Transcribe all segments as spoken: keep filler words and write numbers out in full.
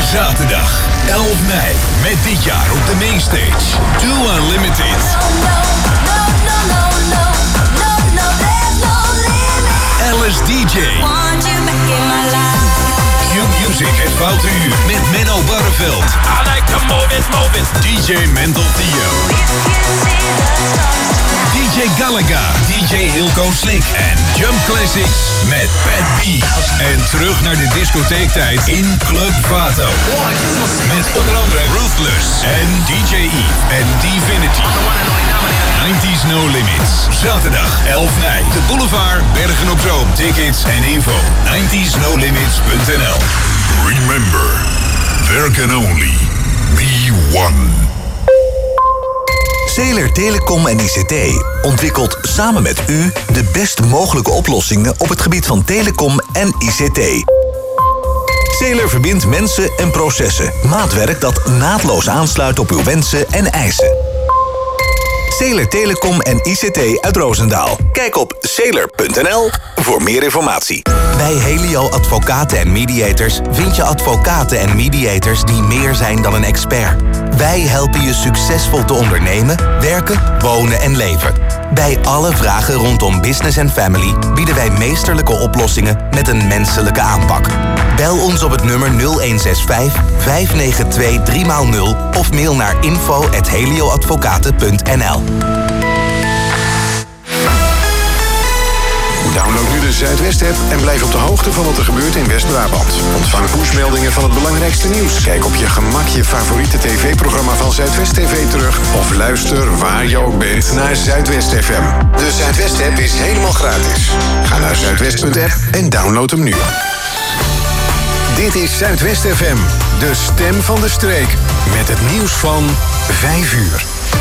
Zaterdag elf mei met dit jaar op de mainstage Too Unlimited. Alice D J. Q-Music het Foute Uur met Menno Barreveld. I like to move it, move it. D J Mental Theo. D J Galaga, D J Hilco Slick en Jump Classics met Pat B. En terug naar de discotheektijd in Club Vato. Met onder andere Ruthless en D J E en Divinity. nineties No Limits. Zaterdag elf mei. De Boulevard, Bergen op Zoom. Tickets en info nineties no limits punt n l. Remember, there can only be one. Zeeler Telecom en I C T ontwikkelt samen met u de best mogelijke oplossingen op het gebied van telecom en I C T. Zeeler verbindt mensen en processen. Maatwerk dat naadloos aansluit op uw wensen en eisen. Zeeler Telecom en I C T uit Roosendaal. Kijk op zeeler punt n l voor meer informatie. Bij Helio Advocaten en Mediators vind je advocaten en mediators die meer zijn dan een expert. Wij helpen je succesvol te ondernemen, werken, wonen en leven. Bij alle vragen rondom business en family bieden wij meesterlijke oplossingen met een menselijke aanpak. Bel ons op het nummer nul een zes vijf, vijf negen twee, drie nul of mail naar info at helioadvocaten punt n l. Download nu de Zuidwest-app en blijf op de hoogte van wat er gebeurt in West-Brabant. Ontvang pushmeldingen van het belangrijkste nieuws. Kijk op je gemak je favoriete tv-programma van Zuidwest T V terug. Of luister waar je ook bent naar Zuidwest F M. De Zuidwest-app is helemaal gratis. Ga naar zuidwest punt app en download hem nu. Dit is Zuidwest F M, de stem van de streek. Met het nieuws van vijf uur.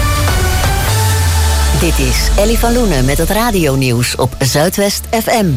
Dit is Ellie van Loenen met het radionieuws op Zuidwest F M.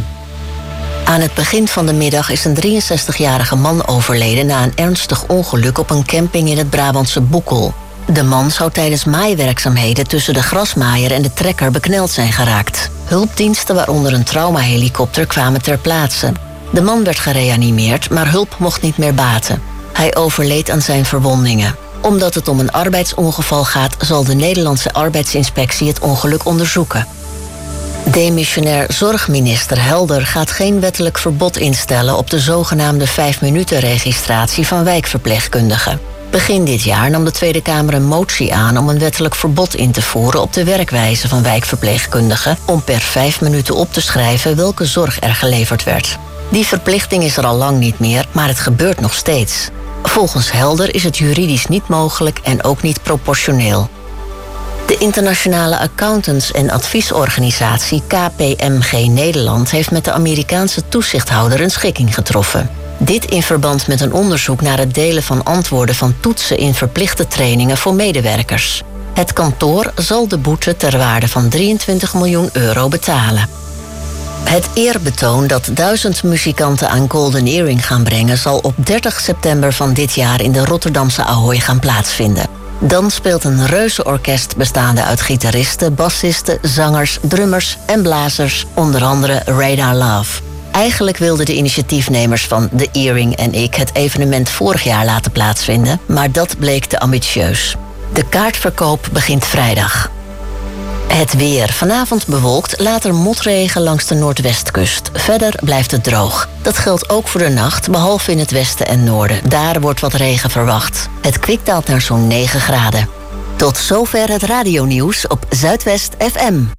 Aan het begin van de middag is een drieënzestigjarige man overleden na een ernstig ongeluk op een camping in het Brabantse Boekel. De man zou tijdens maaiwerkzaamheden tussen de grasmaaier en de trekker bekneld zijn geraakt. Hulpdiensten, waaronder een traumahelikopter, kwamen ter plaatse. De man werd gereanimeerd, maar hulp mocht niet meer baten. Hij overleed aan zijn verwondingen. Omdat het om een arbeidsongeval gaat, zal de Nederlandse arbeidsinspectie het ongeluk onderzoeken. Demissionair zorgminister Helder gaat geen wettelijk verbod instellen op de zogenaamde vijf-minuten-registratie van wijkverpleegkundigen. Begin dit jaar nam de Tweede Kamer een motie aan om een wettelijk verbod in te voeren op de werkwijze van wijkverpleegkundigen om per vijf minuten op te schrijven welke zorg er geleverd werd. Die verplichting is er al lang niet meer, maar het gebeurt nog steeds. Volgens Helder is het juridisch niet mogelijk en ook niet proportioneel. De internationale accountants- en adviesorganisatie K P M G Nederland heeft met de Amerikaanse toezichthouder een schikking getroffen. Dit in verband met een onderzoek naar het delen van antwoorden van toetsen in verplichte trainingen voor medewerkers. Het kantoor zal de boete ter waarde van drieëntwintig miljoen euro betalen. Het eerbetoon dat duizend muzikanten aan Golden Earring gaan brengen zal op dertig september van dit jaar in de Rotterdamse Ahoy gaan plaatsvinden. Dan speelt een reuzenorkest bestaande uit gitaristen, bassisten, zangers, drummers en blazers, onder andere Radar Love. Eigenlijk wilden de initiatiefnemers van The Earring en ik het evenement vorig jaar laten plaatsvinden, maar dat bleek te ambitieus. De kaartverkoop begint vrijdag. Het weer. Vanavond bewolkt, later motregen langs de noordwestkust. Verder blijft het droog. Dat geldt ook voor de nacht, behalve in het westen en noorden. Daar wordt wat regen verwacht. Het kwik daalt naar zo'n negen graden. Tot zover het radionieuws op Zuidwest F M.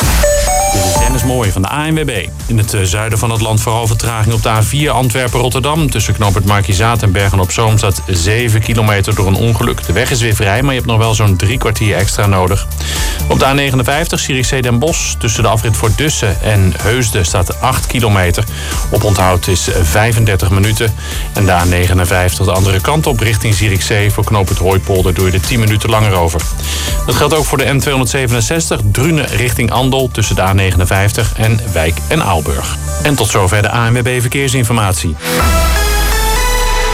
Dit is Dennis Mooij van de A N W B. In het zuiden van het land vooral vertraging op de A vier Antwerpen-Rotterdam. Tussen knooppunt Markizaat en Bergen-op-Zoom staat zeven kilometer door een ongeluk. De weg is weer vrij, maar je hebt nog wel zo'n drie kwartier extra nodig. Op de A negenenvijftig Zierikzee-Den Bosch. Tussen de afrit voor Dussen en Heusden staat acht kilometer. Oponthoud is vijfendertig minuten. En de A negenenvijftig de andere kant op richting Zierikzee. Voor knooppunt Hooipolder doe je er tien minuten langer over. Dat geldt ook voor de N tweehonderdzevenenzestig Drunen richting Andel. Tussen de A negenenvijftig en Wijk en Aalburg. En tot zover de A N W B Verkeersinformatie.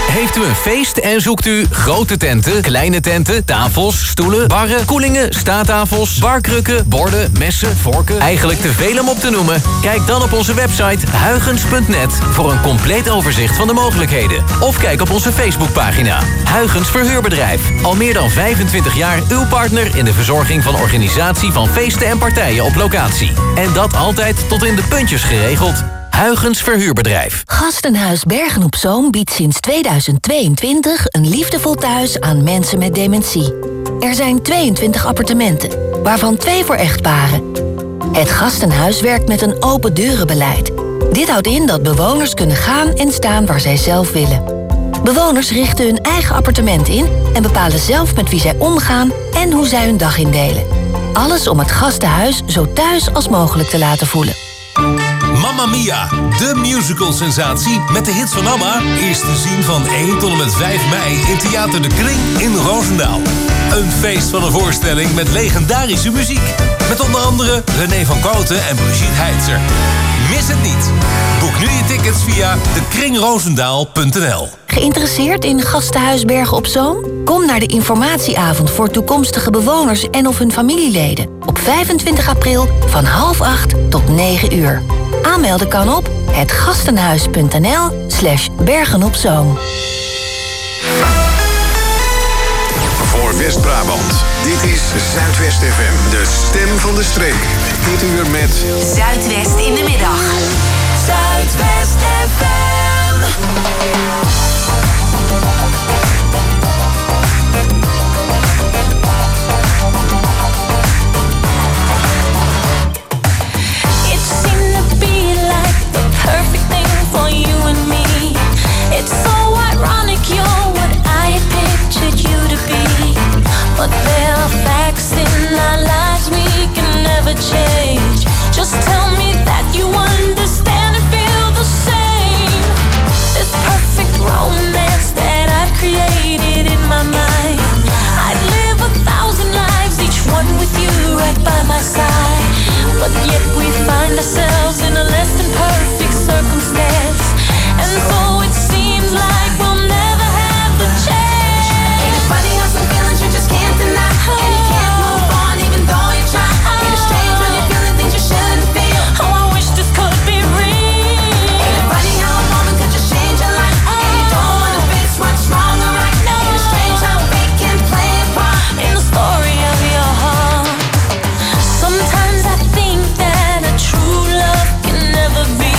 Heeft u een feest en zoekt u grote tenten, kleine tenten, tafels, stoelen, barren, koelingen, staattafels, barkrukken, borden, messen, vorken, eigenlijk te veel om op te noemen? Kijk dan op onze website huygens punt net voor een compleet overzicht van de mogelijkheden. Of kijk op onze Facebookpagina. Huygens Verhuurbedrijf. Al meer dan vijfentwintig jaar uw partner in de verzorging van organisatie van feesten en partijen op locatie. En dat altijd tot in de puntjes geregeld. Huygens Verhuurbedrijf. Gastenhuis Bergen op Zoom biedt sinds tweeduizend tweeëntwintig een liefdevol thuis aan mensen met dementie. Er zijn tweeëntwintig appartementen, waarvan twee voor echtparen. Het Gastenhuis werkt met een open deurenbeleid. Dit houdt in dat bewoners kunnen gaan en staan waar zij zelf willen. Bewoners richten hun eigen appartement in en bepalen zelf met wie zij omgaan en hoe zij hun dag indelen. Alles om het gastenhuis zo thuis als mogelijk te laten voelen. Mamma Mia, de musical-sensatie met de hits van ABBA, is te zien van één tot en met vijf mei in Theater de Kring in Roosendaal. Een feest van een voorstelling met legendarische muziek. Met onder andere René van Kooten en Brigitte Heitzer. Mis het niet. Boek nu je tickets via de kring roosendaal punt n l. Geïnteresseerd in Gastenhuis Bergen op Zoom? Kom naar de informatieavond voor toekomstige bewoners en of hun familieleden. Op vijfentwintig april van half acht tot negen uur. Aanmelden kan op hetgastenhuis punt n l slash Bergen op Zoom. Voor West-Brabant. Dit is Zuidwest F M, de stem van de streek. Dit uur met Zuidwest in de middag. Zuidwest F M. It seemed to be like the perfect thing for you and me. It's so ironic you're what I had pictured you to be. But there are facts in our lives we can never change. Just tell me that you understand and feel the same. This perfect romance that I've created in my mind. I'd live a thousand lives, each one with you right by my side. But yet we find ourselves in a less than perfect circumstance. And so it seems like we'll never have the chance. Ain't it funny how some feelings you just can't deny? And you can't move on even though you try. Ain't it strange when you're feeling things you shouldn't feel? Oh, I wish this could be real. Ain't it funny how a moment could just change your life? And you don't wanna face what's wrong or right. Ain't it strange how we can play a part in the story of your heart? Sometimes I think that a true love can never be.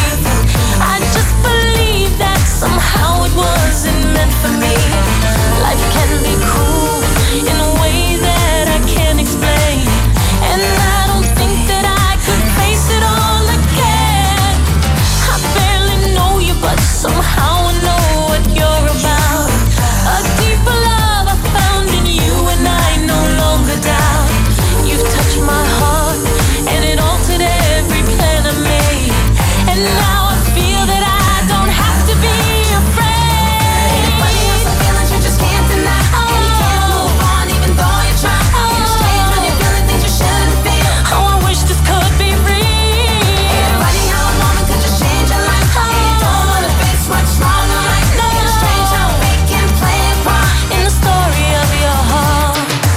I just believe that somehow it wasn't meant for me. Life can be cruel in a way that I can't explain. And I don't think that I could face it all again. I barely know you, but somehow I know what you're about. A deeper love I found in you and I no longer doubt. You've touched my heart and it altered every plan I made. And now I feel that I don't have to be afraid. Ain't it funny how some feelings you just can't deny? And you can't move on even though you try. Ain't it strange when you're feeling things you shouldn't feel? Oh, I wish this could be real. Ain't it funny how a moment could just change your life? And you don't wanna face what's wrong or right. Ain't it strange how we can play a part in the story of your heart?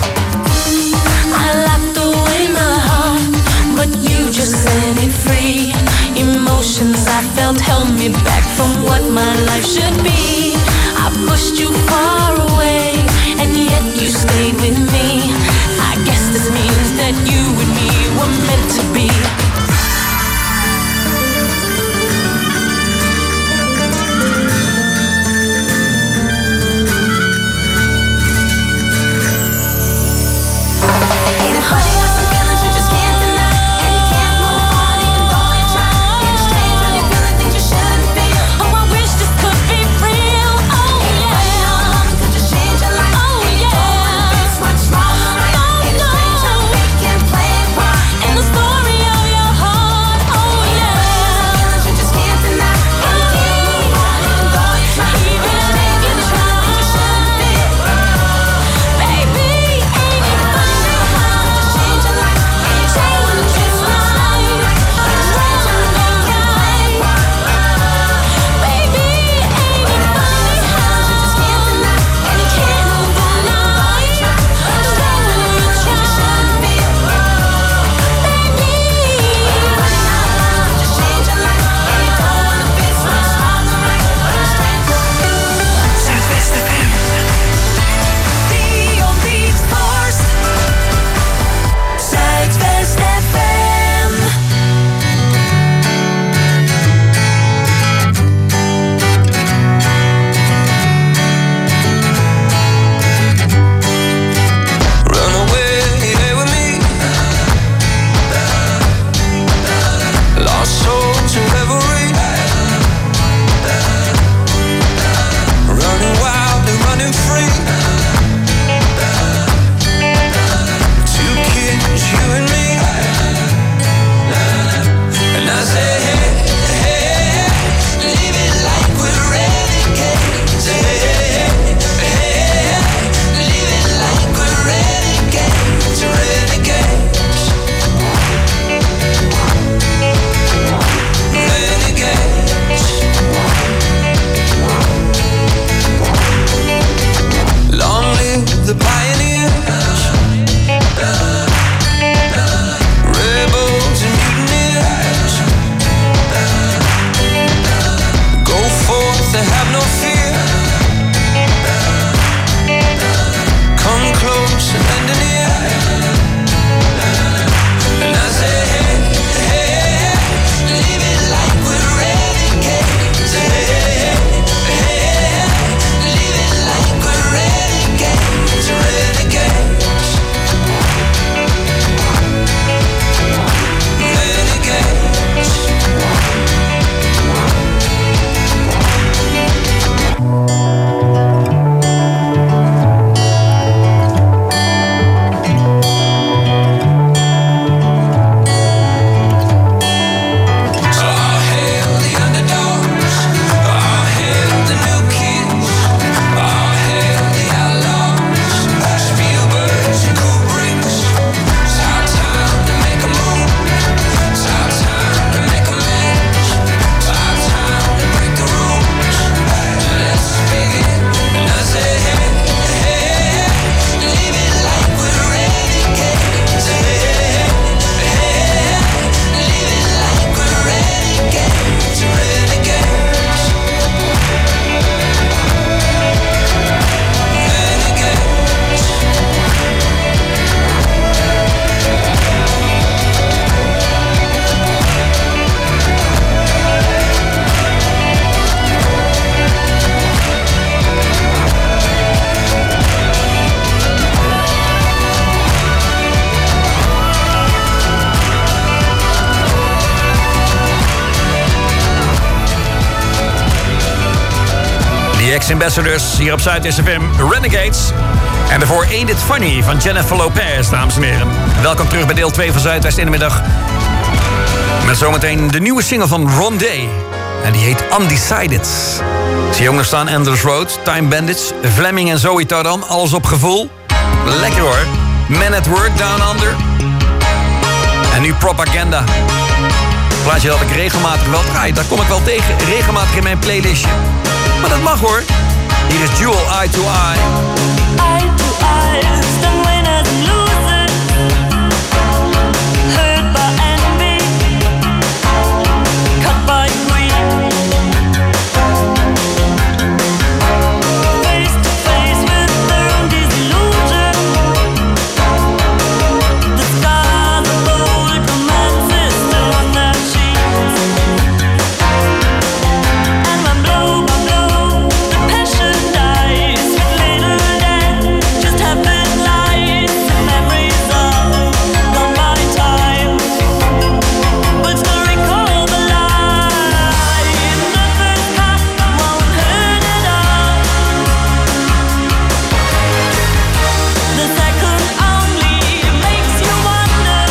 I locked away my heart, but you just set it free. Emotions I felt held me back from what my life should be. I pushed you far away, and yet you stayed with me. I guess this means that you and me were meant to be. Ain't it funny how some feelings you just can't deny? And you can't move on even though you try. Ain't it strange when you're feeling things you shouldn't feel? Oh, I wish this could be real. Oh, Ain't it funny how a yeah. moment Sex Ambassadors hier op Zuidwest F M, Renegades. En daarvoor Ain't It Funny van Jennifer Lopez, dames en heren. Welkom terug bij deel twee van Zuidwest in de middag. Met zometeen de nieuwe single van Rondé. En die heet Undecided. Zie jongens staan, Endless Road, Time Bandits, Fleming en Zoe Tardan, alles op gevoel. Lekker hoor. Man at Work, Down Under. En nu Propaganda. Plaatje dat ik regelmatig wel draai. Daar kom ik wel tegen, regelmatig in mijn playlistje. Maar dat mag hoor. Hier is Jewel, Eye to Eye. Eye to eye, stand winners and losers. Hurt by envy, cut by greed. Face to face with their own disillusion. The scars of old romances still on their sheets. And when blow by blow, the passion dies with little death. Just happen lies and memories of gone by time. But still recall the lie. The first cut won't hurt at all. The second only makes you wonder.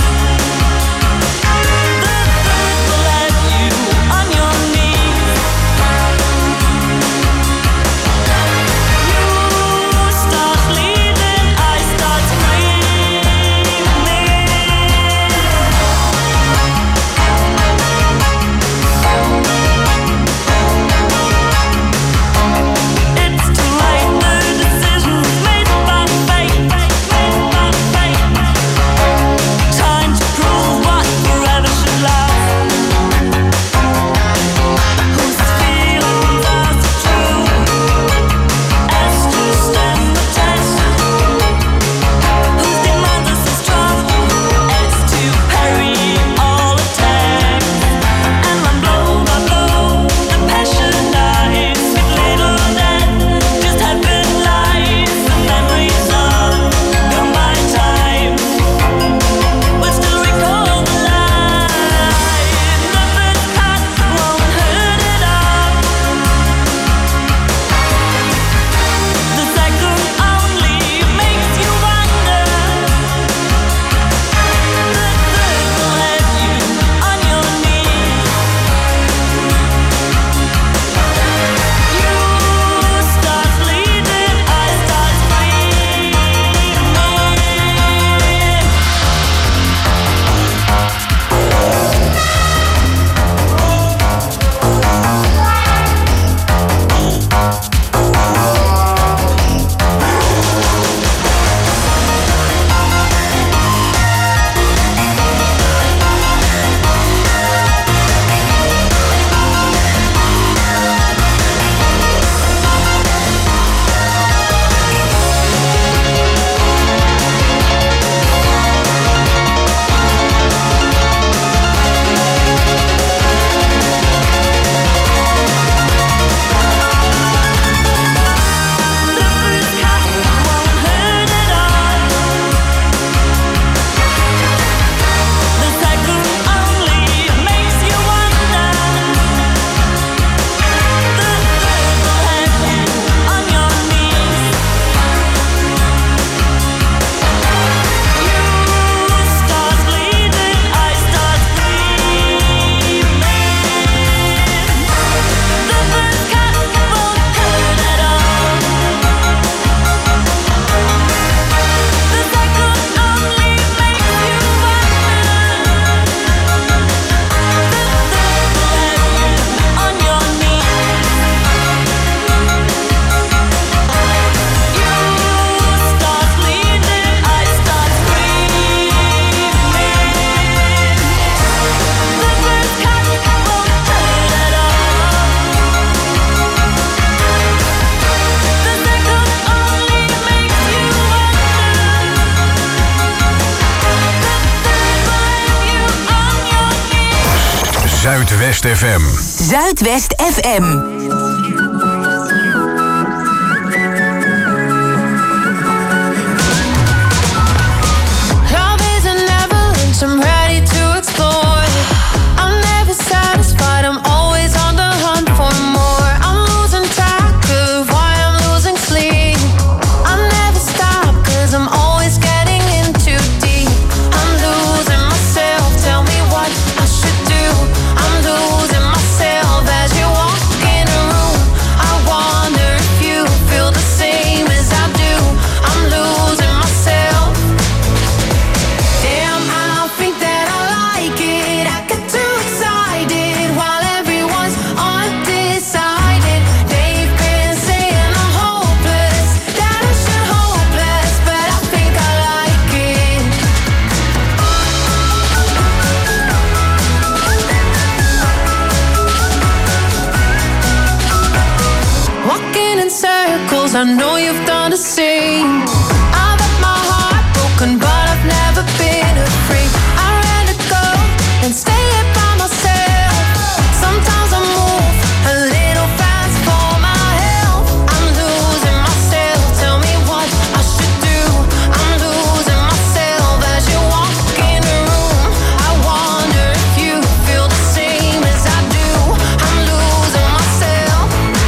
The third will have you on your knees. You start bleeding, I start screaming. It's too late, the decision's made by fate, made by fate. Time to prove what forever should last. Whose feelings are so true as to stand the test? Whose demands are so strong as to parry all attacks? And when blow by blow, the passion dies with little death. Just happen lies and memories of gone by time. But still recall the lie. The first cut won't hurt at all. The second only makes you wonder. The third will have you on your knees. You start bleeding, I start screaming. Zuidwest F M. Zuidwest F M. Love is an avalanche, I'm ready to explore. I'm never satisfied, I'm always on the hunt for more. I'm losing track of 'cause I know you've done the same. I've had my heart broken, but I've never been afraid. I rather go than stay here by myself. Sometimes I move a little fast for my health. I'm losing myself, tell me what I should do. I'm losing myself as you walk in the room. I wonder if you feel the same as I do. I'm losing myself.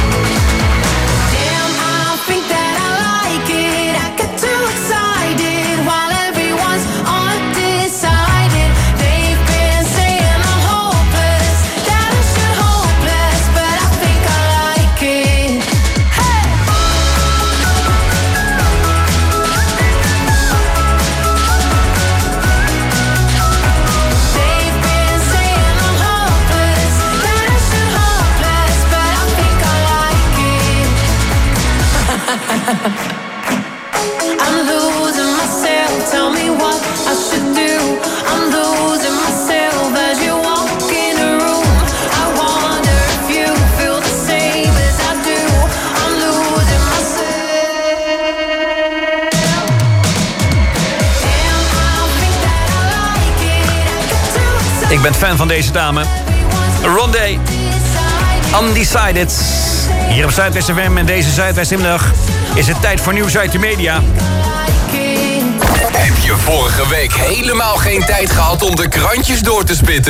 Damn, I think that I like it. I get too excited while everyone's undecided. They've been saying I'm hopeless, that I should hopeless, but I think I like it. Hey! They've been saying I'm hopeless, that I should hopeless, but I think I like it. I'm losing myself, tell me what I should do. I'm losing myself as you walk in the room. I wonder if you feel the same as I do. I'm losing myself. Damn, I think that I like it. I get too excited. Ik ben fan van deze dame. Rondé. Undecided. Hier op Zuidwest F M en deze Zuidwestmiddag is het tijd voor nieuws uit de media. Heb je vorige week helemaal geen tijd gehad om de krantjes door te spitten?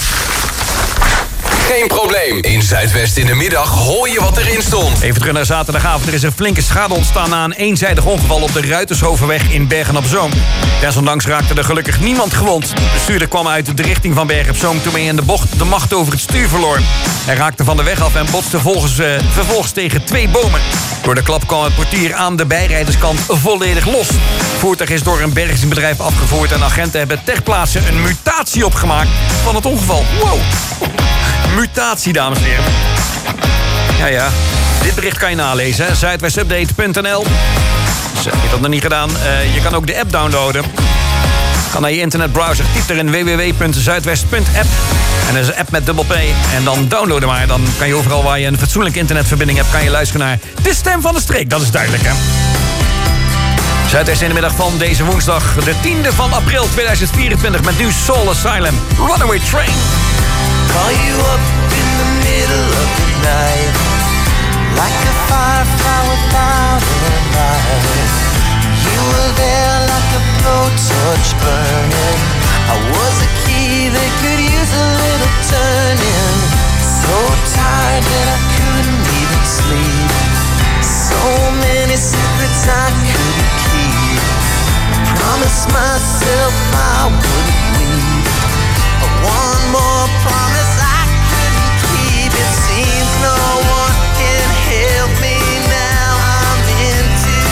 Geen probleem. In Zuidwest in de middag hoor je wat erin stond. Even terug naar zaterdagavond. Er is een flinke schade ontstaan na een eenzijdig ongeval op de Ruitershovenweg in Bergen-op-Zoom. Desondanks raakte er gelukkig niemand gewond. De bestuurder kwam uit de richting van Bergen-op-Zoom toen hij in de bocht de macht over het stuur verloor. Hij raakte van de weg af en botste volgens, uh, vervolgens tegen twee bomen. Door de klap kwam het portier aan de bijrijderskant volledig los. Het voertuig is door een bergingsbedrijf afgevoerd en agenten hebben ter plaatse een mutatie opgemaakt van het ongeval. Wow! Mutatie, dames en heren. Ja, ja. Dit bericht kan je nalezen. Zuidwestupdate punt n l. Dus, heb je dat nog niet gedaan? Uh, je kan ook de app downloaden. Ga naar je internetbrowser. Typ erin w w w punt zuidwest punt app. En dat is een app met dubbel P. En dan downloaden maar. Dan kan je overal waar je een fatsoenlijke internetverbinding hebt, kan je luisteren naar de stem van de streek. Dat is duidelijk, hè? Zuidwest in de middag van deze woensdag, de tiende van april tweeduizend vierentwintig. Met nu Soul Asylum, Runaway Train. Call you up in the middle of the night, like a firefly without a light. You were there like a blowtorch burning. I was a key that could use a little turning. So tired that I couldn't even sleep. So many secrets I couldn't keep. Promised myself I wouldn't leave. But one more promise I couldn't keep. It seems no one can help me now. I'm in too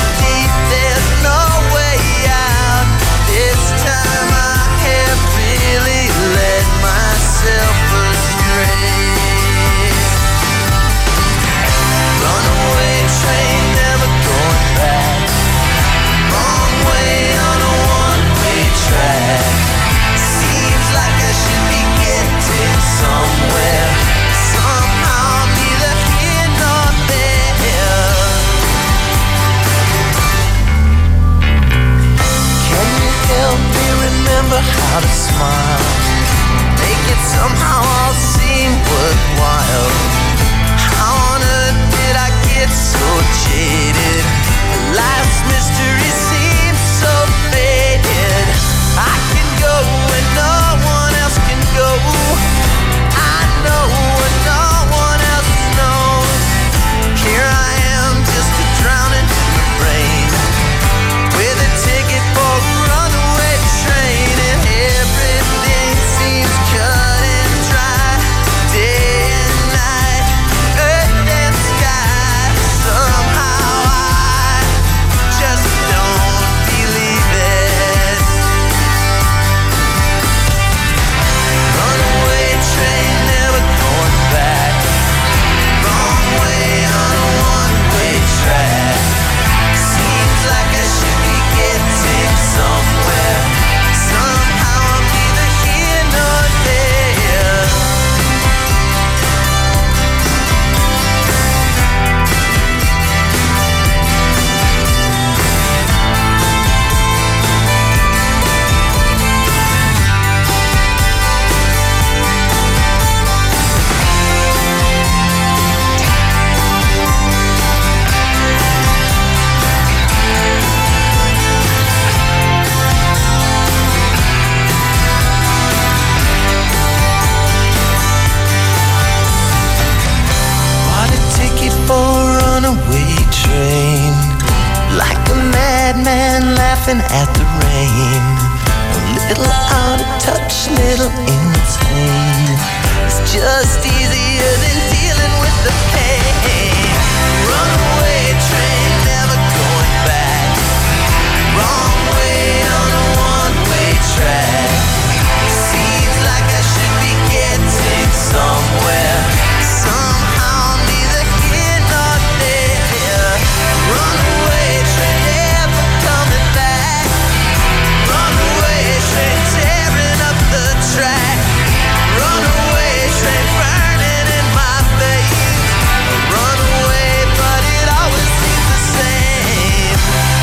man laughing at the rain. A little out of touch, little insane. It's just easier than dealing with the pain. Runaway train, never going back. Wrong way on a one-way track. Seems like I should be getting somewhere. Somehow neither here nor there. Runaway train, never coming back. Runaway train, tearing up the track. Runaway train, burning in my veins. Runaway, but it always seems the same.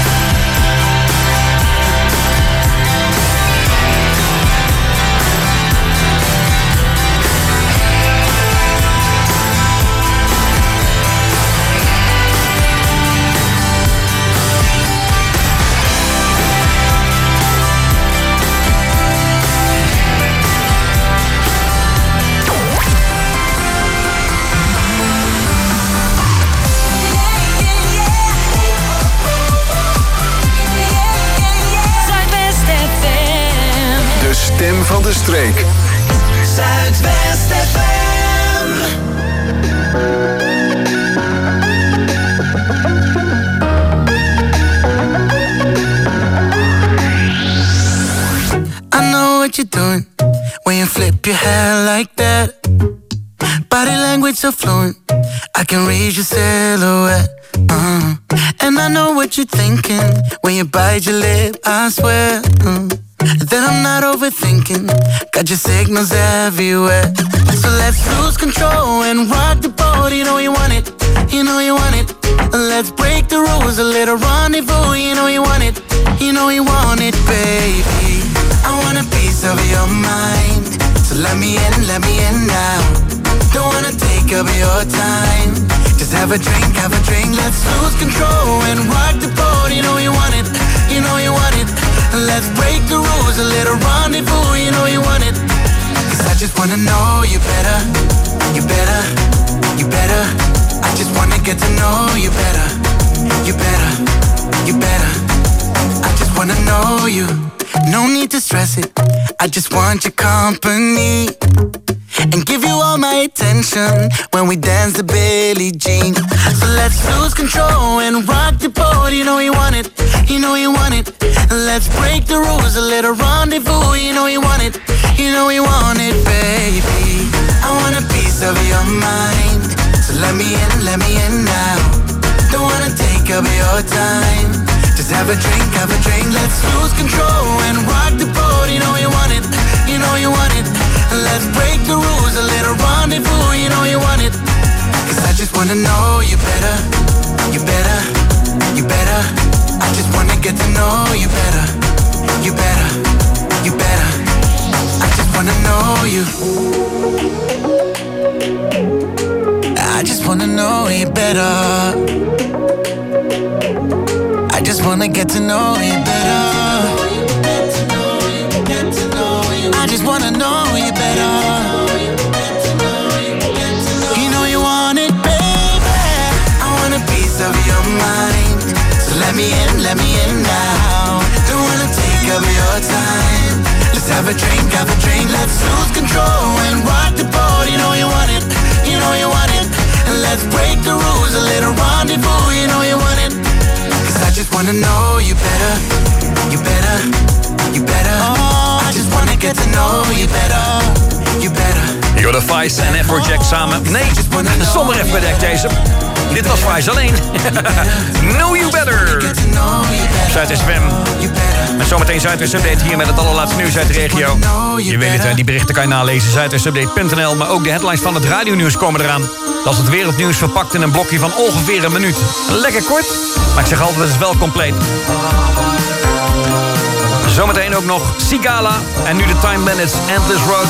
Zuidwest F M. De stem van de streek. Zuidwest F M. I know what you're doing when you flip your hair like that. Body language so fluent, I can read your silhouette. Uh. And I know what you're thinking when you bite your lip, I swear uh, that I'm not overthinking. Got your signals everywhere. So let's lose control and rock the boat. You know you want it, you know you want it. Let's break the rules, a little rendezvous. You know you want it, you know you want it, baby. I want a piece of your mind, so let me in, let me in now. Don't wanna take up your time. Just have a drink, have a drink. Let's lose control and rock the boat. You know you want it, you know you want it. Let's break the rules, a little rendezvous. You know you want it. Cause I just wanna know you better, you better, you better. I just wanna get to know you better, you better, you better. I just wanna know you. No need to stress it, I just want your company. And give you all my attention when we dance the Billie Jean. So let's lose control and rock the boat. You know you want it, you know you want it. Let's break the rules, a little rendezvous. You know you want it, you know you want it, baby. I want a piece of your mind, so let me in, let me in now. Don't wanna take up your time. Just have a drink, have a drink. Let's lose control and rock the boat. You know you want it, you know you want it. Let's break the rules, a little rendezvous. You know you want it. Cause I just wanna know you better, you better, you better. I just wanna get to know you better, you better, you better. I just wanna know you. I just wanna know you better. I just wanna get to know you better. I just wanna know you better. You know you want it, baby. I want a piece of your mind, so let me in, let me in now. Don't wanna take up your time. Let's have a drink, have a drink. Let's lose control and rock the boat. You know you want it, you know you want it. And let's break the rules, a little rendezvous. You know you want it. I just wanna know you better, you better, you better. Oh, I just wanna get to know you better, you better. You're the Vice en Afrojack samen. Nee, zonder Afrojack deze. Dit was Vice alleen. Know You Better. Zuidwest F M. En zometeen Zuidwest Update hier met het allerlaatste nieuws uit de regio. Je weet het, hè, die berichten kan je nalezen. Zuidwestupdate punt n l. Maar ook de headlines van het radionieuws komen eraan. Dat is het wereldnieuws verpakt in een blokje van ongeveer een minuut. Lekker kort, maar ik zeg altijd, het is wel compleet. Zometeen ook nog Sigala. En nu de Time Bandits, Endless Road.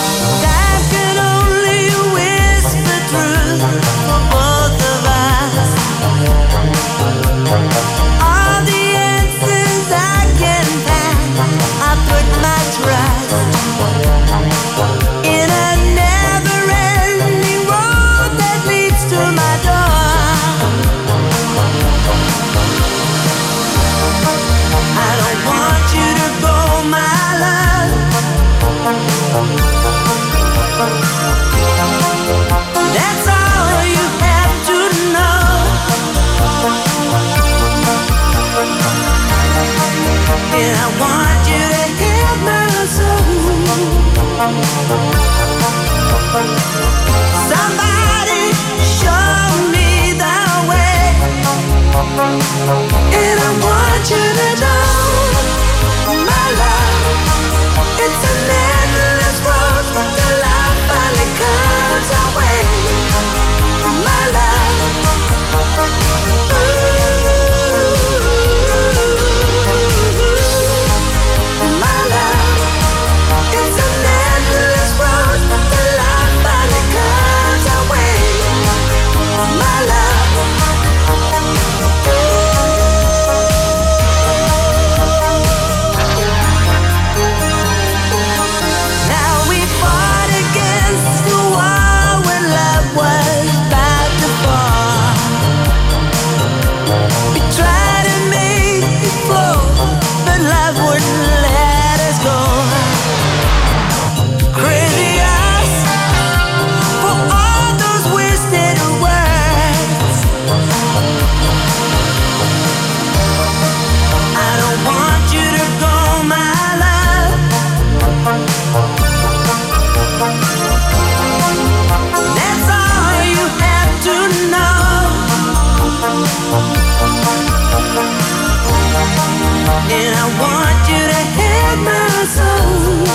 and I want you to have my soul.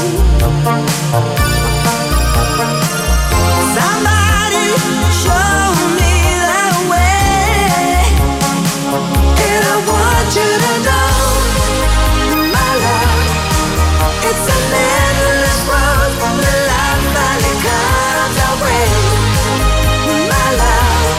Somebody show me the way, and I want you to know, my love, it's an endless road that life finally comes our way, my love.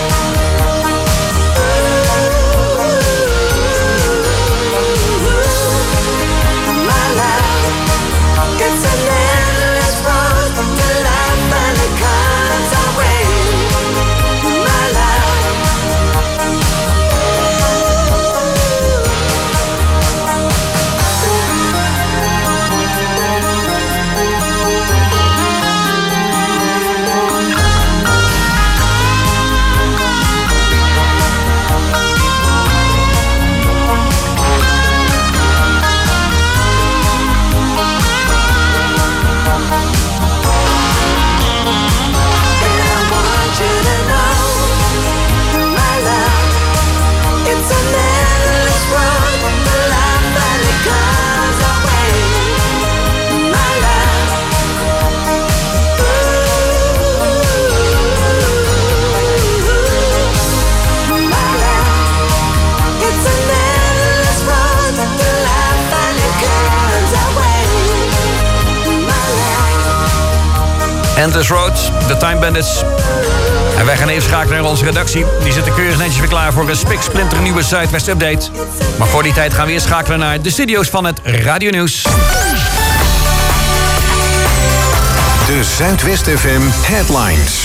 My love, it's an endless road till life finally comes our way. My love. Endless Road, de Time Bandits. En wij gaan even schakelen naar onze redactie. Die zitten keurig netjes weer klaar voor een spiksplinter nieuwe Zuidwest update. Maar voor die tijd gaan we weer schakelen naar de studio's van het Radio Nieuws. De Zuidwest F M Headlines.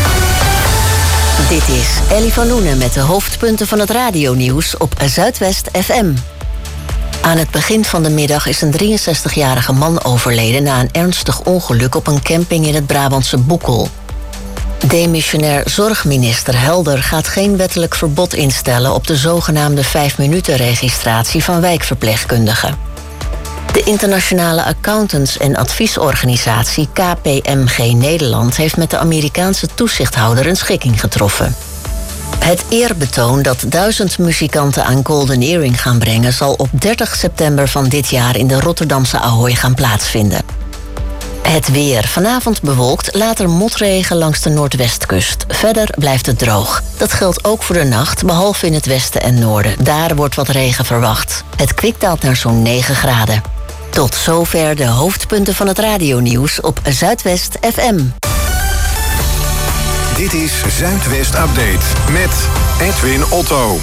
Dit is Ellie van Loenen met de hoofdpunten van het radionieuws op Zuidwest F M. Aan het begin van de middag is een drieënzestigjarige man overleden na een ernstig ongeluk op een camping in het Brabantse Boekel. Demissionair zorgminister Helder gaat geen wettelijk verbod instellen op de zogenaamde vijf-minuten-registratie van wijkverpleegkundigen. De internationale accountants- en adviesorganisatie K P M G Nederland heeft met de Amerikaanse toezichthouder een schikking getroffen. Het eerbetoon dat duizend muzikanten aan Golden Earring gaan brengen zal op dertig september van dit jaar in de Rotterdamse Ahoy gaan plaatsvinden. Het weer. Vanavond bewolkt, later motregen langs de noordwestkust. Verder blijft het droog. Dat geldt ook voor de nacht, behalve in het westen en noorden. Daar wordt wat regen verwacht. Het kwik daalt naar zo'n negen graden. Tot zover de hoofdpunten van het radionieuws op Zuidwest F M. Dit is Zuidwest Update met Edwin Otto.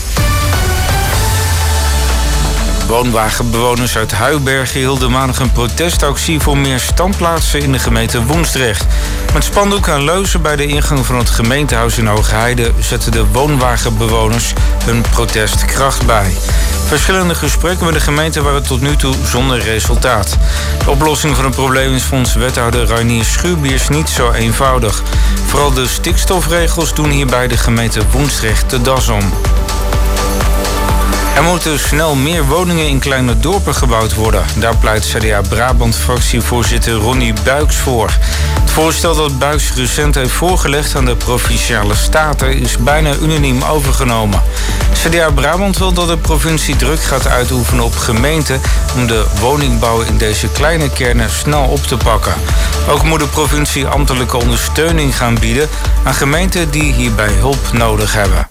Woonwagenbewoners uit Huibergen hielden maandag een protestactie voor meer standplaatsen in de gemeente Woensdrecht. Met spandoek aan leuzen bij de ingang van het gemeentehuis in Hoogheide zetten de woonwagenbewoners hun protest kracht bij. Verschillende gesprekken met de gemeente waren tot nu toe zonder resultaat. De oplossing van het probleem is volgens wethouder Reinier Schuurbiers niet zo eenvoudig. Vooral de stikstofregels doen hierbij de gemeente Woensdrecht de das om. Er moeten snel meer woningen in kleine dorpen gebouwd worden. Daar pleit C D A Brabant-fractievoorzitter Ronnie Buijks voor. Het voorstel dat Buijks recent heeft voorgelegd aan de Provinciale Staten is bijna unaniem overgenomen. C D A Brabant wil dat de provincie druk gaat uitoefenen op gemeenten om de woningbouw in deze kleine kernen snel op te pakken. Ook moet de provincie ambtelijke ondersteuning gaan bieden aan gemeenten die hierbij hulp nodig hebben.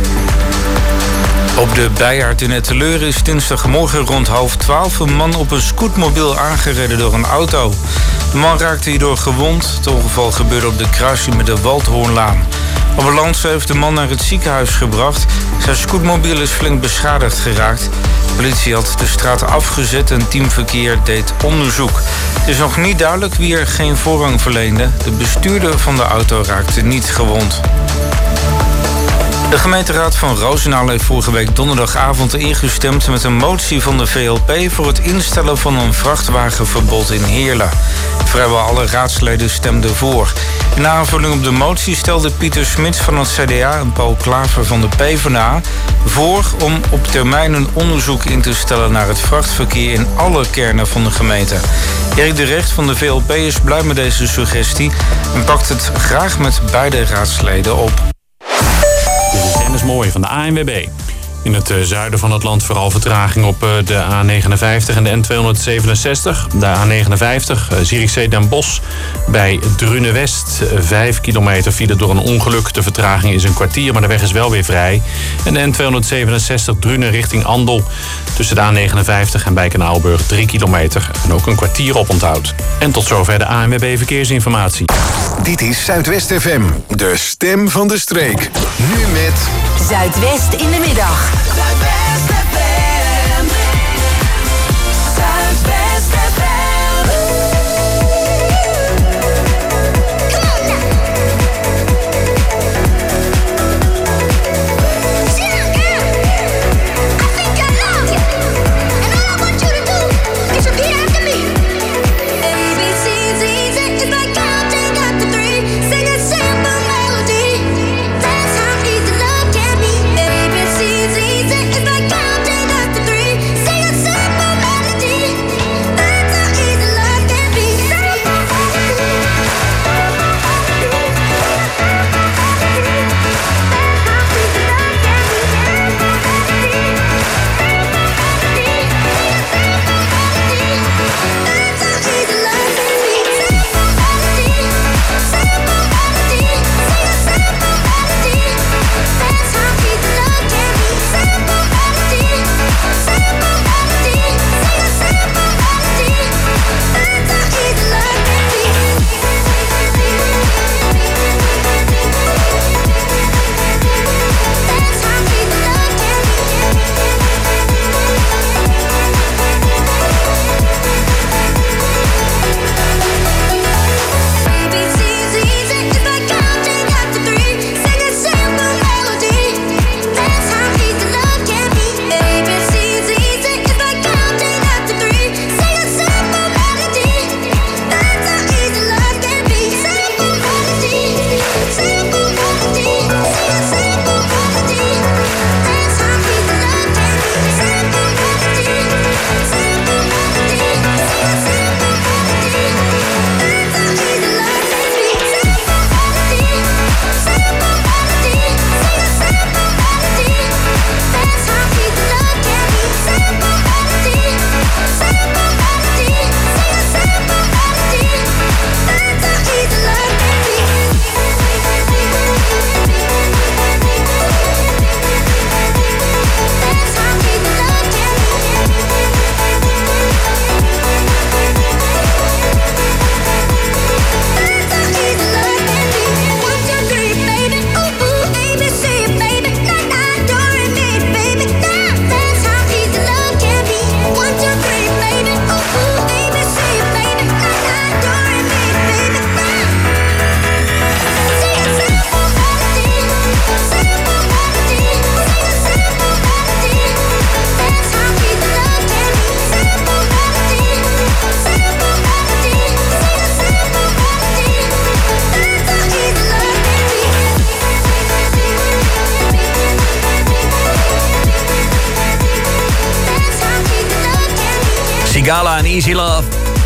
Op de Bijaard in Etteleur is dinsdagmorgen rond half twaalf een man op een scootmobiel aangereden door een auto. De man raakte hierdoor gewond. Het ongeval gebeurde op de kruising met de Waldhoornlaan. Ambulance heeft de man naar het ziekenhuis gebracht. Zijn scootmobiel is flink beschadigd geraakt. De politie had de straat afgezet en teamverkeer deed onderzoek. Het is nog niet duidelijk wie er geen voorrang verleende. De bestuurder van de auto raakte niet gewond. De gemeenteraad van Roosendaal heeft vorige week donderdagavond ingestemd met een motie van de V L P voor het instellen van een vrachtwagenverbod in Heerlen. Vrijwel alle raadsleden stemden voor. In aanvulling op de motie stelde Pieter Smits van het C D A en Paul Klaver van de PvdA voor om op termijn een onderzoek in te stellen naar het vrachtverkeer in alle kernen van de gemeente. Erik de Recht van de V L P is blij met deze suggestie en pakt het graag met beide raadsleden op. Dit is Dennis Mooij van de A N W B. In het uh, zuiden van het land vooral vertraging op uh, de A negenenvijftig en de N tweehonderdzevenenzestig. De A negenenvijftig, uh, Zierikzee Den Bosch bij Drunewest. Uh, vijf kilometer file door een ongeluk. De vertraging is een kwartier, maar de weg is wel weer vrij. En de N tweehonderdzevenenzestig Drunen richting Andel. Tussen de A negenenvijftig en Bijk en Aalburg drie kilometer. En ook een kwartier op onthoud. En tot zover de A N W B Verkeersinformatie. Dit is Zuidwest F M, de stem van de streek. Nu met... Zuidwest in de middag. Zuidwest F M. Zuidwest F M. Sigala en Easy Love.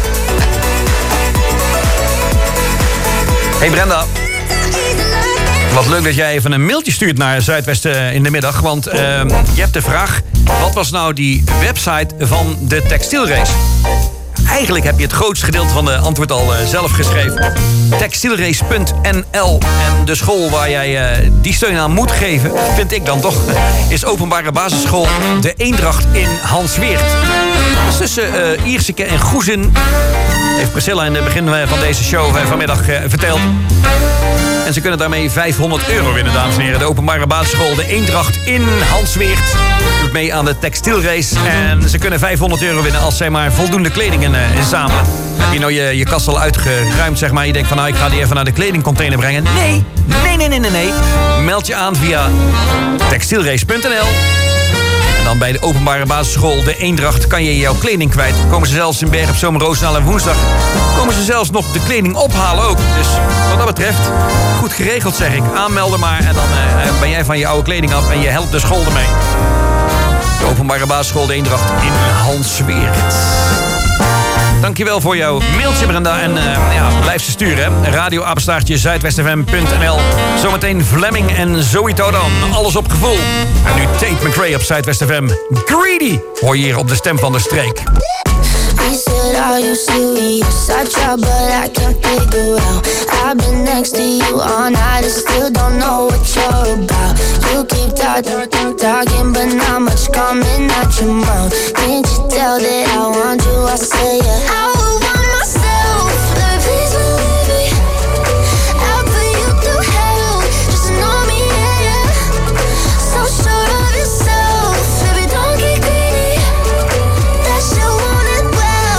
Hey Brenda. Wat leuk dat jij even een mailtje stuurt naar Zuidwest in de middag. Want uh, je hebt de vraag, wat was nou die website van de textielrace? Eigenlijk heb je het grootste gedeelte van de antwoord al uh, zelf geschreven. textielrace punt n l. En de school waar jij uh, die steun aan moet geven, vind ik dan toch, is openbare basisschool De Eendracht in Hansweert. Dat is tussen uh, Ierseke en Goezin. Heeft Priscilla in het begin van deze show uh, vanmiddag uh, verteld. En ze kunnen daarmee vijfhonderd euro winnen, dames en heren. De openbare basisschool De Eendracht in Hansweert doet mee aan de textielrace. En ze kunnen vijfhonderd euro winnen als zij maar voldoende kleding uh, inzamelen. Heb je nou je, je kast al uitgeruimd, zeg maar. Je denkt van, nou, ik ga die even naar de kledingcontainer brengen. Nee, nee, nee, nee, nee, nee. Meld je aan via textielrace punt n l. En dan bij de openbare basisschool De Eendracht kan je jouw kleding kwijt. Komen ze zelfs in Bergen op Zoom, Roosendaal en woensdag. Komen ze zelfs nog de kleding ophalen ook. Dus wat dat betreft, goed geregeld zeg ik. Aanmelden maar en dan uh, ben jij van je oude kleding af en je helpt de school ermee. De openbare basisschool De Eendracht in Hansweert. Dankjewel voor jouw mailtje, Brenda. En uh, ja, blijf ze sturen. radioapenstaartje zuidwest f m punt n l. Zometeen Fleming en Zoe Todan. Alles op gevoel. En nu Tate McRae op Zuidwest F M. Greedy. Hoor je hier op de stem van de streek. He said, are you serious? I try, but I can't figure out. I've been next to you all night and still don't know what you're about. You keep talking, talking, but not much coming out your mouth. Can't you tell that I want you? I say, yeah. I would want myself. Let me please believe me. I'll put you through hell. Just know me, yeah, yeah. So sure of yourself. Baby, don't get greedy. That shit won't end well.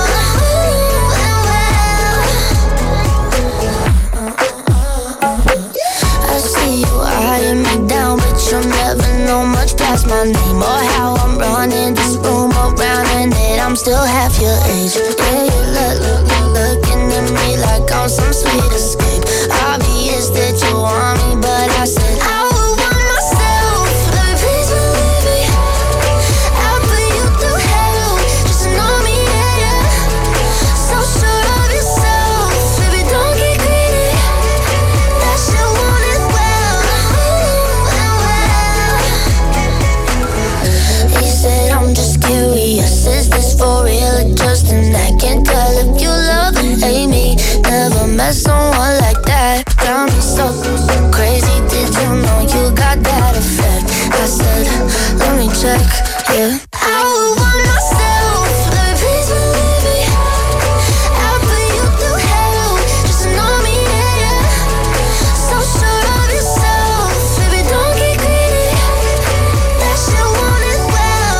I see you eyeing me down, but you'll never know much past my name or how I'm running this room around, and that I'm still half your age. Yeah, you look, look, look, looking at me like I'm some sweet escape. Obvious that you want me, but I said I would want myself. Let me please believe me. I'll put you through hell. Just know me, yeah, yeah. So sure of yourself. Baby, don't get greedy. That shit won't end well. He said, I'm just curious. Is this for real or just an act? Can't tell if you love and hate me. Never met someone like that. Got me so crazy. Did you know you got that effect? I said, let me check, yeah. I would want myself. Let me please believe me. I'll put you through hell. Just know me, yeah, yeah. So sure of yourself. Baby, don't get greedy. That shit won't end well.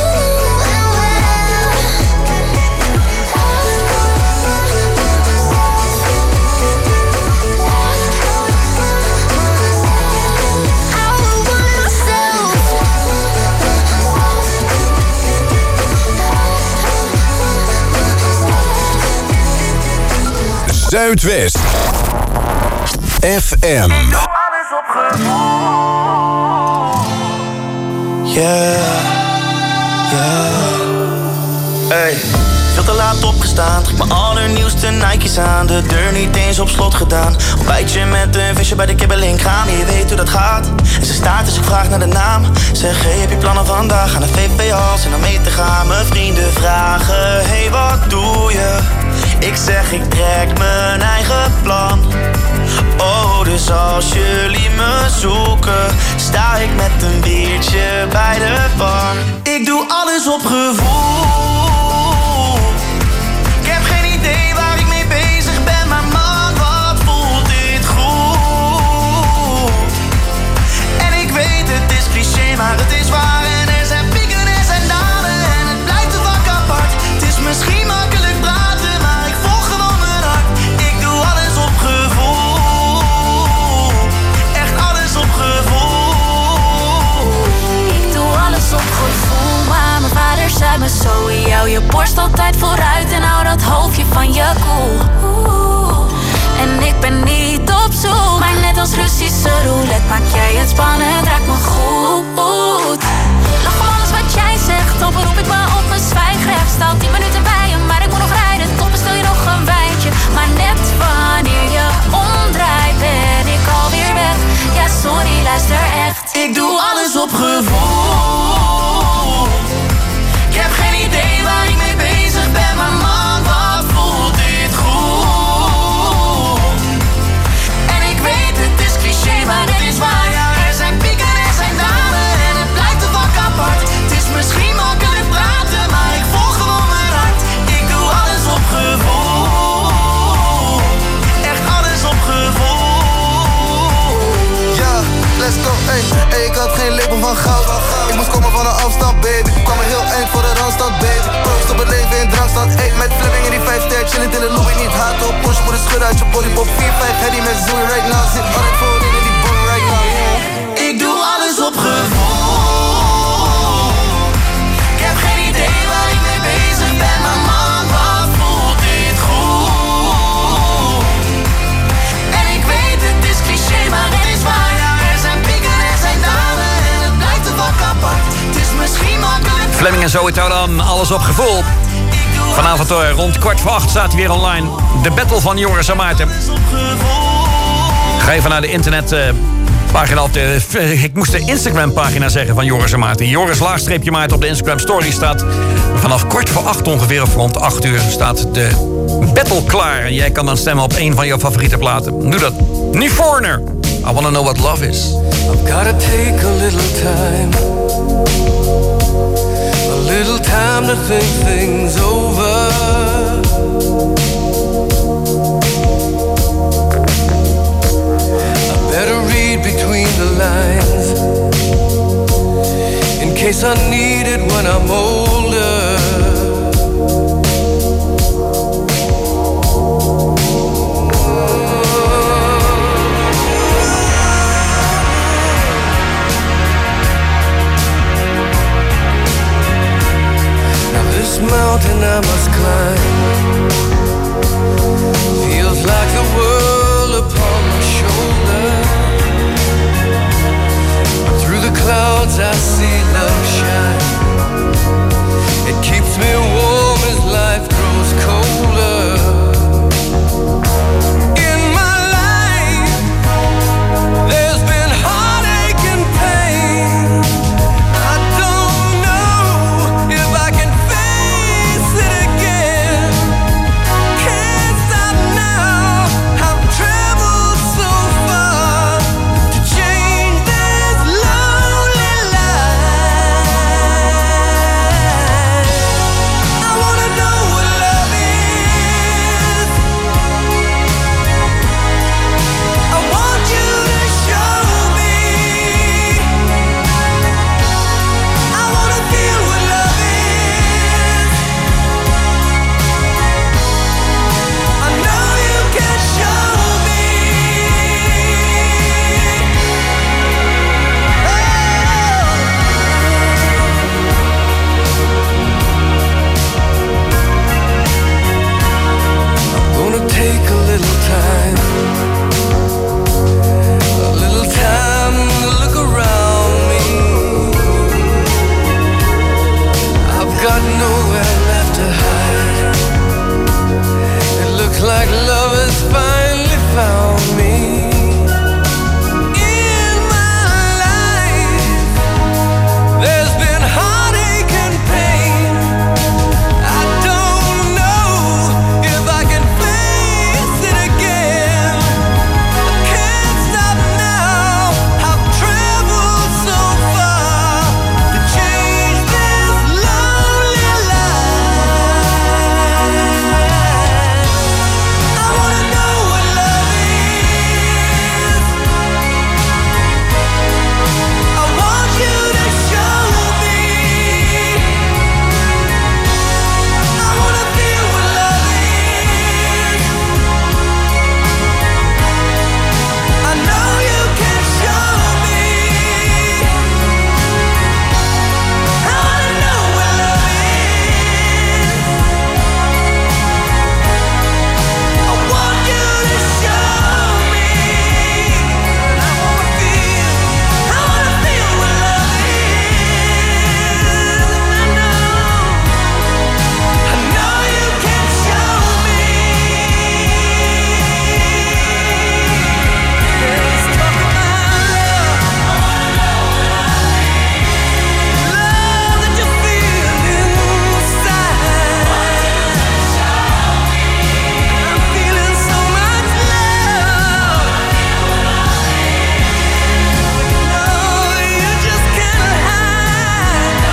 Zuidwest F M. Yeah, yeah. Hey, veel te laat opgestaan. Trek mijn allernieuwste Nike's aan. De deur niet eens op slot gedaan. Ontbijtje met een visje bij de kibbeling gaan. Je weet hoe dat gaat. En ze staat dus ik vraag naar de naam. Zeg, hey, heb je plannen vandaag? Aan de V P als en om mee te gaan. Mijn vrienden vragen, hey, wat doe je? Ik zeg, ik trek mijn eigen plan. Oh, dus als jullie me zoeken, sta ik met een biertje bij de bar. Ik doe alles op gevoel. Ik heb geen idee waar ik mee bezig ben, maar man, wat voelt dit goed. En ik weet, het is cliché, maar het is waar. En er zijn pieken en er zijn dalen en het blijft een vak apart. Het is misschien makkelijk praten, maar ik volg gewoon mijn hart. Ik doe alles op gevoel. Echt alles op gevoel. Ik doe alles op gevoel, maar mijn vader zei me zo. Hou je borst altijd vooruit en hou dat hoofdje van je koel. Oeh. En ik ben niet op zoek, maar net als Russische roulette maak jij het spannend, raak me goed. Lach om alles wat jij zegt, dan beroep ik me op mijn zwijgrecht. Sta al tien minuten bij je, maar ik moet nog rijden. Tot bestel je nog een wijntje, maar net wanneer je omdraait ben ik alweer weg. Ja, sorry, luister echt. Ik doe alles op gevoel. Ik heb geen idee waar ik mee bezig ben, maar man, wat voelt dit goed. En ik weet, het is cliché, maar het is waar. Ja, er zijn pieken en er zijn dalen en het blijft een vak apart. Het is misschien makkelijk praten, maar ik volg gewoon mijn hart. Ik doe alles op gevoel. Echt alles op gevoel. Ja, let's go, ey. Ey, ik had geen label van goud. Ik moest komen van een afstand, baby. Ik kwam er heel eind voor de randstad, baby. Proost op het leven in drankstad. Ey, met Fleming in die vijf ster. Chillend in de lobby, niet hard op. Push, moet een schudden uit je bodypop. vier vijf heady met Zoe right now. Zit altijd voorin in die boom right now, yeah. Ik doe alles op gevoel. Ik heb geen idee waar ik mee bezig ben, maar man, wat voelt dit goed. En ik weet, het is cliché, maar het is waar. Ja, er zijn pieken en er zijn dalen en het blijft een vak apart. Het is misschien makkelijk. Fleming en Zoe Todan, alles op gevoel. Ik doe Vanavond uh, rond kwart voor acht staat hij weer online. De Battle van Joris en Maarten. Ga even naar de internetpagina op de... Ik moest de Instagram-pagina zeggen van Joris en Maarten. Joris laagstreepje Maarten op de Instagram story staat... Vanaf kwart voor acht ongeveer, of rond acht uur, staat de battle klaar. En jij kan dan stemmen op een van jouw favoriete platen. Doe dat. Nu Foreigner. I wanna know what love is. I've gotta take a little time. A little time to think things over. I better read between the lines. In case I need it when I'm older. This mountain I must climb feels like the world upon my shoulder. Through the clouds I see love shine. It keeps me warm as life grows colder. In my life there's been heartache and pain. I don't know if I can like love has finally found me. In my life there's been heartache and pain. I don't know if I can face it again. I can't stop now. I've traveled so far to change this lonely life. I wanna know what love is. I want you to show me. I wanna feel what love is. I know you can show me. I wanna know what love is. I want you to show me. I wanna feel, I wanna feel what love is. I know, I know you can show me. Let's talk about love. Love that you feel inside. I'm feeling so much love. No, you just can't hide.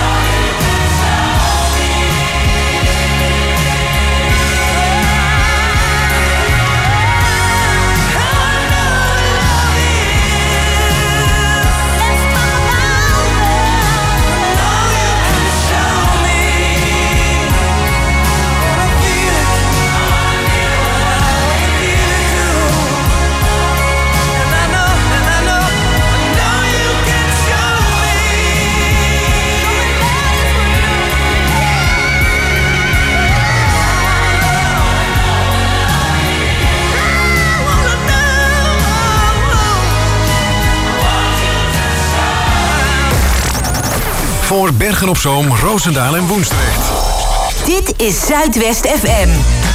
Voor Bergen op Zoom, Roosendaal en Woensdrecht. Dit is Zuidwest F M.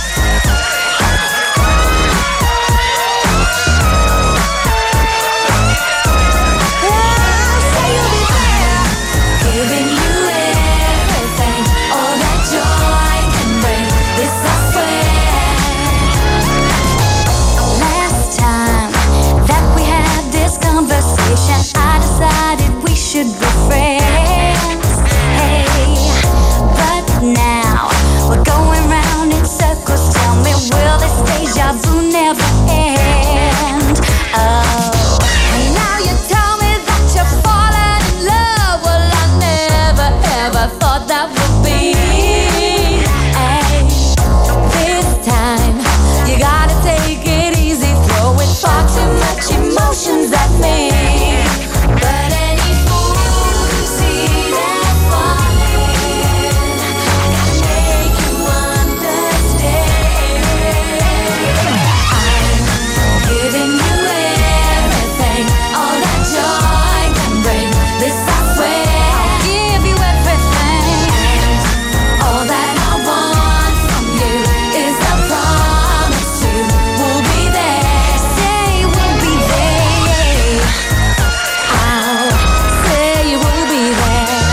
Giving you everything, all that joy can bring. This I swear. Last time that we had this conversation, I decided we should be friends. Hey, but now we're going round in circles. Tell me, will this deja vu never end? Oh, now you tell me that you're falling in love. Well, I never ever thought that would be. Hey, this time you gotta take it easy, throwing far too much emotions at me. But any fool who sees that falling, I gotta make you understand. I'm giving you everything, all that joy can bring. This I swear, I'll give you everything. All that I want from you is a promise to we'll be there. Say we'll be there. I'll say we'll be there.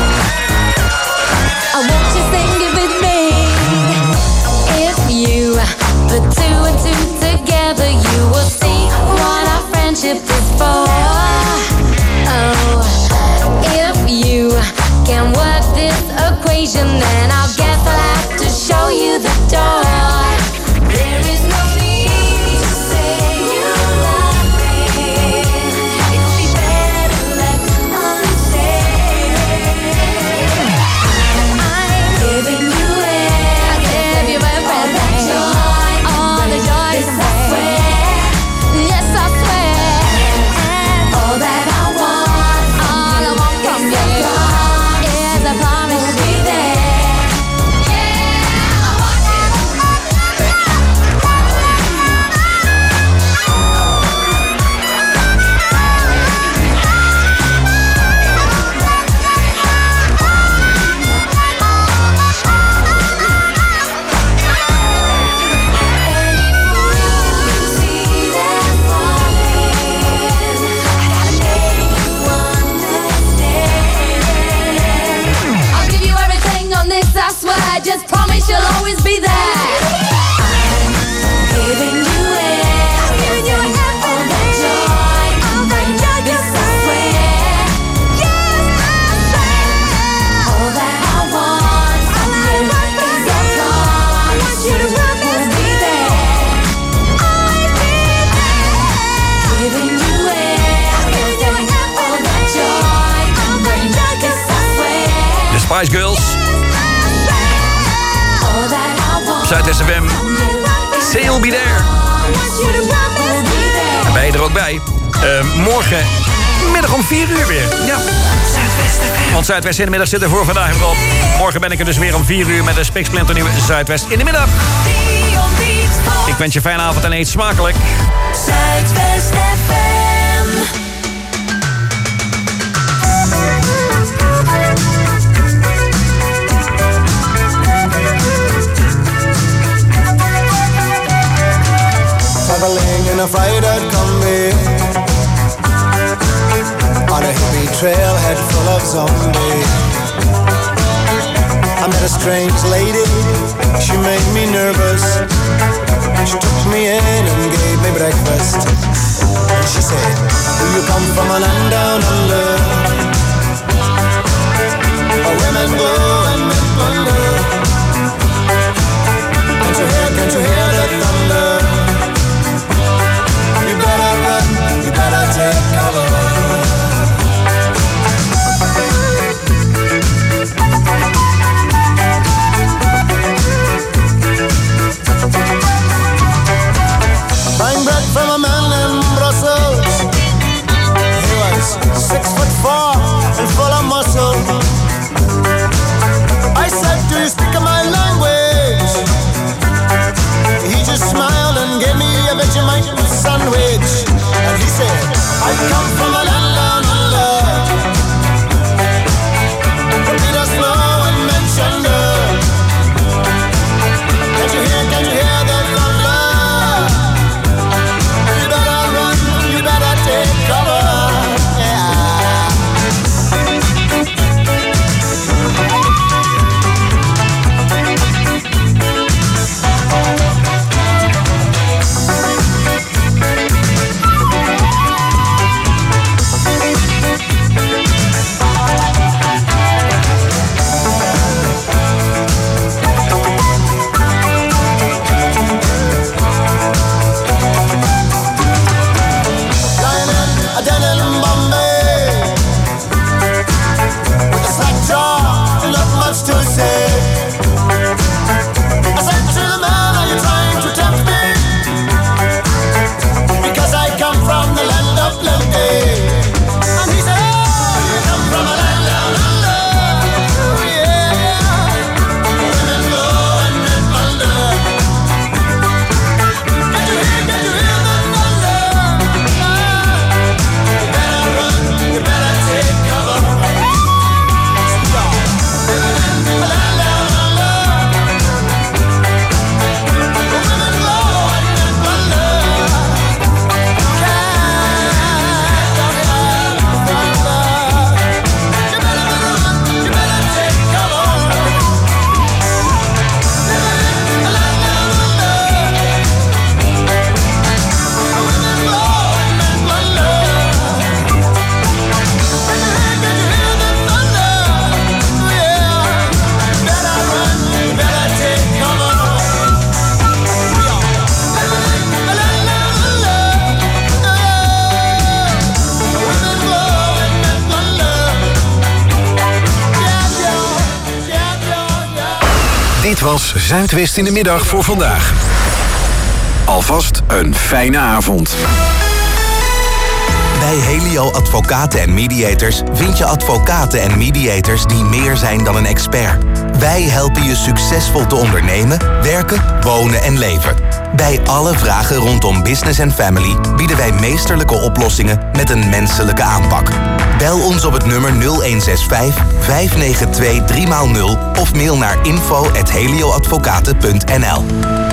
I want you sing it with me. If you put two and two together, you will see what our friendship is for. Oh, if you can work this equation, then I guess I'll have to show you the door. There is no need to say you love me. It would be better left unsaid. I'm giving you everything, all that joy, all the joy. This I swear, yes I swear. And all that I want, all I want from you is a promise to be there. Yeah, I want you. I'll give you everything on this, I swear. I just promise you'll always be there. I'm giving you everything, all that joy can bring. This I swear. Yes, I swear. All that I want from you is a promise to we'll be there. Giving you everything, all that joy can bring. This I swear. De Spice Girls. All that I want Zuidwest F M. Say you'll be there. En ben je er ook bij? Uh, morgen middag om vier uur weer. Ja. Want Zuidwest in de middag zit er voor vandaag nog op. Morgen ben ik er dus weer om vier uur met een spiksplinternieuwe Zuidwest in de middag. Ik wens je een fijne avond en eet smakelijk. Zuidwest F M. Traveling in a fried-out combi on a hippie trailhead full of zombies. I met a strange lady, she made me nervous. She took me in and gave me breakfast. And she said, do you come from a land down under, where women go and men wonder? Can't you hear, can't you hear the thunder? You better run, you better take cover. Buying bread from a man in Brussels. He was six foot four and full of muscle. I said, do Dit was Zuidwest in de middag voor vandaag. Alvast een fijne avond. Bij Helio Advocaten en Mediators vind je advocaten en mediators die meer zijn dan een expert. Wij helpen je succesvol te ondernemen, werken, wonen en leven. Bij alle vragen rondom business en family bieden wij meesterlijke oplossingen met een menselijke aanpak. Bel ons op het nummer nul een zes vijf, vijf negen twee, drie nul of mail naar info at helioadvocaten punt n l.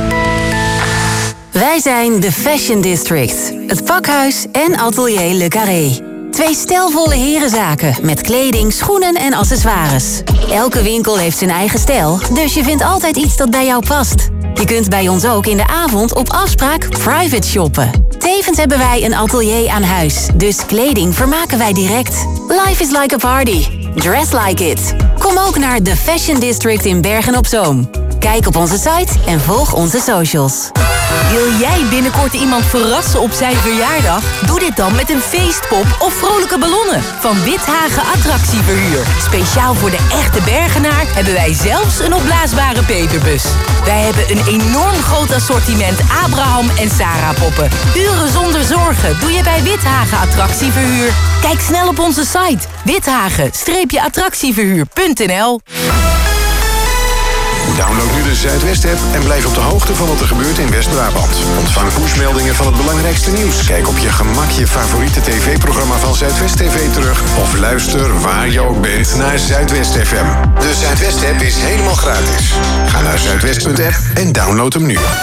Wij zijn de Fashion District, het pakhuis en atelier Le Carré. Twee stijlvolle herenzaken met kleding, schoenen en accessoires. Elke winkel heeft zijn eigen stijl, dus je vindt altijd iets dat bij jou past. Je kunt bij ons ook in de avond op afspraak private shoppen. Tevens hebben wij een atelier aan huis, dus kleding vermaken wij direct. Life is like a party. Dress like it. Kom ook naar de Fashion District in Bergen op Zoom. Kijk op onze site en volg onze socials. Wil jij binnenkort iemand verrassen op zijn verjaardag? Doe dit dan met een feestpop of vrolijke ballonnen van Withagen Attractieverhuur. Speciaal voor de echte Bergenaar hebben wij zelfs een opblaasbare peperbus. Wij hebben een enorm groot assortiment Abraham en Sarah poppen. Uren zonder zorgen doe je bij Withagen Attractieverhuur. Kijk snel op onze site withagen attractieverhuur punt n l. Download nu de Zuidwest-app en blijf op de hoogte van wat er gebeurt in West-Brabant. Ontvang pushmeldingen van het belangrijkste nieuws. Kijk op je gemak je favoriete tv-programma van Zuidwest T V terug. Of luister waar je ook bent naar Zuidwest F M. De Zuidwest-app is helemaal gratis. Ga naar zuidwest punt app en download hem nu.